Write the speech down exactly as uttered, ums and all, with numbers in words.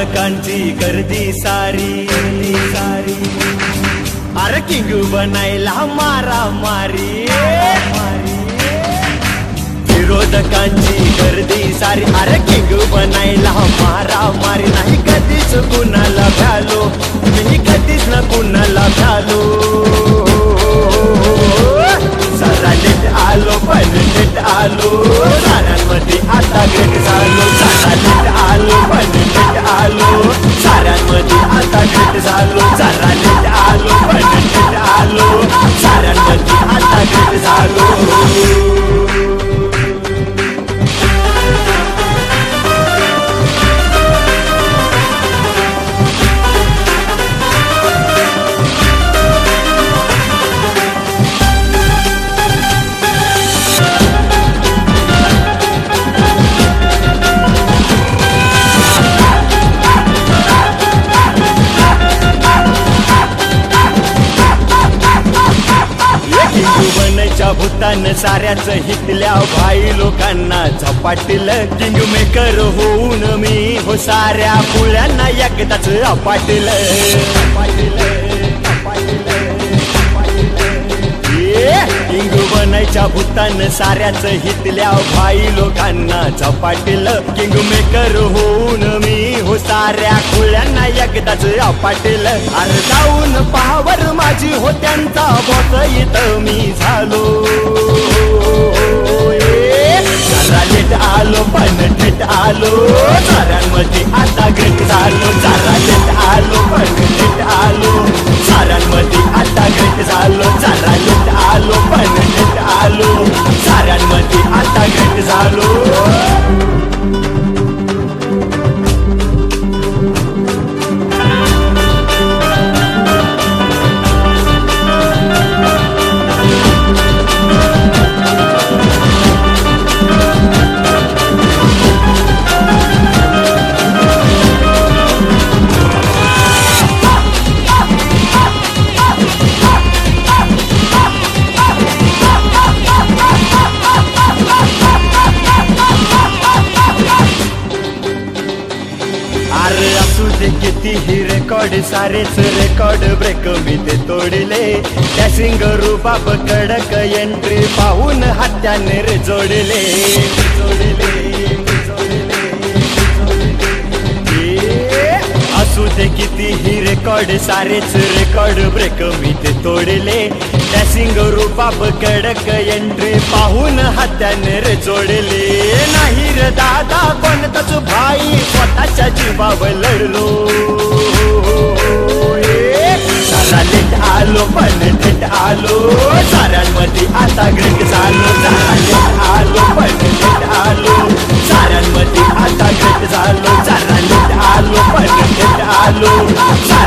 विरोधकांची गर्दी सारी सारी अरे किंग बनायला मारा मारी विरोधकांची गर्दी सारी अरे किंग बनायला मारा मारी नाही कधीच कुणाला भ्यालो मी कधीच न कुणाला भ्यालो सारा लेट आलो पण लेट आलो साऱ्यांमध्ये आता गेट झालो सारा लेट आलो पण लेट आलो साऱ्यांमध्ये आता गेट झालो सारा लेट आलो पण लेट आलो साऱ्यांमध्ये आता गेट झालो भूतान साऱ्याच हितल्या भाई लोकांना झपाटलं किंग मेकर होऊन मी हो साऱ्या पुळ्यांना एकदाच अपाटलं किंग बनायच्या भूतान साऱ्याच हितल्या भाई लोकांना झपाटलं किंग मेकर होऊन मी हो साऱ्या खुळ्यांना एकदाच अपाटलं अरे जाऊन पावर माझी हो त्यांचा बॉस इथं मी झालो जरा लेट आलो पण लेट आलो साऱ्यांमध्ये आता गेट झालो जरा लेट आलो पण लेट आलो साऱ्यांमध्ये आता गेट झालो जरा लेट आलो पण लेट आलो साऱ्यांमध्ये आता गेट झालो कितीही रेकॉर्ड सारेच रेकॉर्ड ब्रेक मी ते तोडले त्या सिंगरू बाप कडक एंट्री पाहून हात्याने रे जोडले जोडले असू दे कितीही रेकॉर्ड सारेच रेकॉर्ड ब्रेक मी ते तोडले त्या सिंगरू बाप कडक एंट्री पाहून हात्याने रे जोडले नाही रे दादा कोणताच भाई स्वतःच्या जीवावर लढलो सारा लेट आलो पण लेट आलो साऱ्यांमध्ये आता ग्रेट झालो सारा लेट आलो पण लेट आलो साऱ्यांमध्ये आता ग्रेट झालो सारा लेट आलो पण लेट आलो